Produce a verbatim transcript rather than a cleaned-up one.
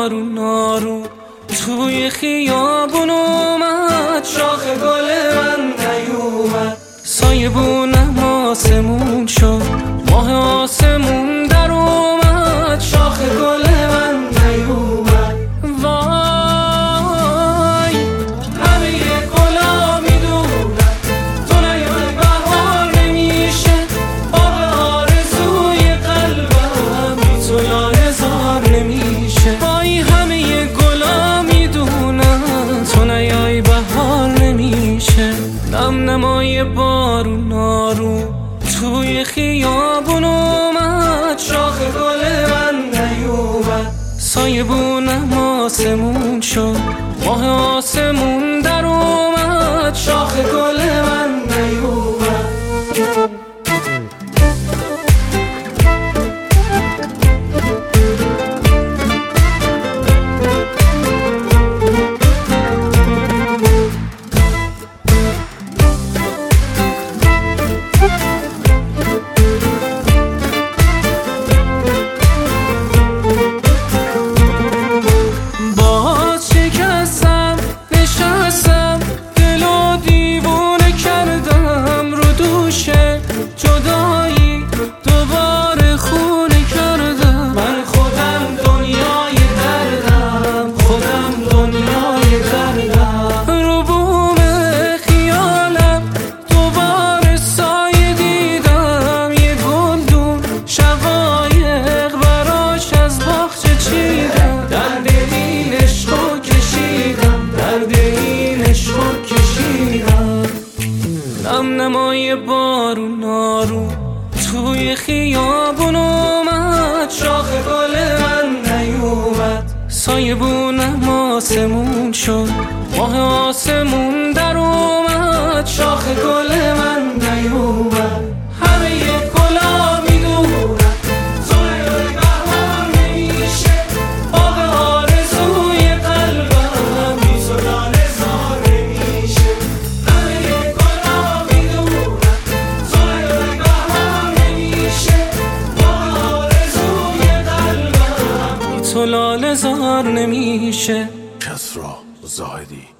بارون آروم توی خیابون اومد، شاخ گل من نیومد. سایبونم آسمون شد، ماه آسمون در اومد، شاخ گل من نیومد. وای همه گلا میدونن تو نیای بهار نمیشه، باغ آرزوی قلبم بی تو لاله‌زار نمیشه. وای همه گلا میدونن تو نیای بهار نمیشه. نم نمای بارون آروم توی خیابون اومد، شاخ گل من نیومد. سایبونم آسمون شد، ماه آسمون در اومد، شاخ گل من نیومد. جدایی دوباره خونه کردم، من خودم دنیای دردم، خودم دنیای دردم. رو بوم خیالم دوباره سایه دیدم، یه گلدون شقایق براش از باغچه چیدم. درد این عشقو کشیدم، درد این عشقو کشیدم. نم نمای بارون آروم توی خیابون اومد، شاخ گل من نیومد. سایبونم آسمون شد، ماه آسمون در اومد، شاخ گل من نیومد. همه گلا میدونن تو نیای بهار نمیشه، باغ آرزوی قلبم بی تو لاله‌زار نمیشه. همه گلا میدونن تو نیای بهار نمیشه، باغ آرزوی قلبم بی تو لاله‌زار نمیشه. کسری زاهدی.